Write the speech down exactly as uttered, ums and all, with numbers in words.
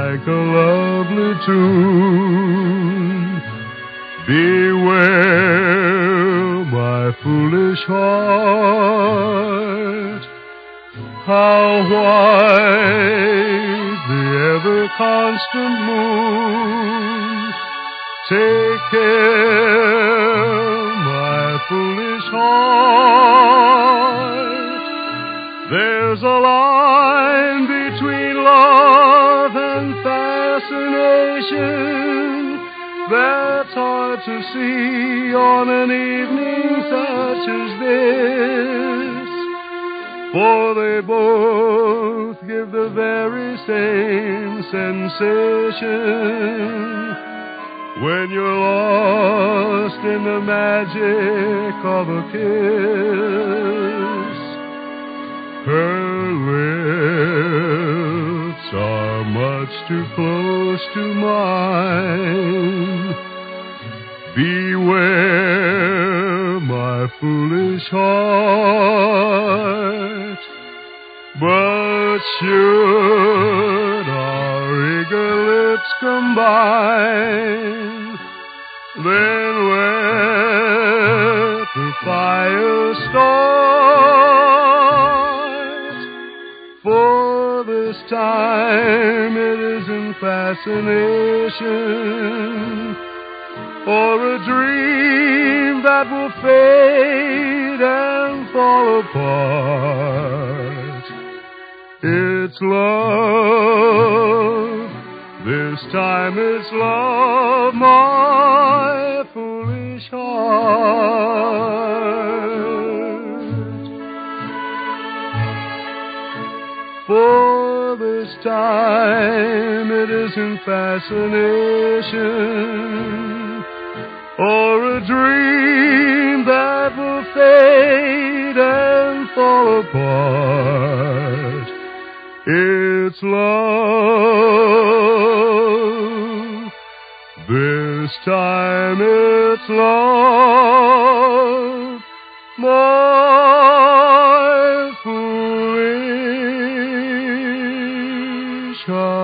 like a lovely tune. Beware, my foolish heart, how white the ever-constant moon. Take care, my foolish heart, there's a line between love and fascination that's hard to see on an evening such as this. For they both give the very same sensation when you're lost in the magic of a kiss. Her lips are much too close to mine. Beware, my foolish heart, but should our eager lips combine, then let the fire start. For this time it isn't fascination or a dream that will fade and fall apart. It's love, this time it's love, my foolish heart. For this time it isn't fascination or a dream that will fade and fall apart. It's love, this time it's love, my foolish heart.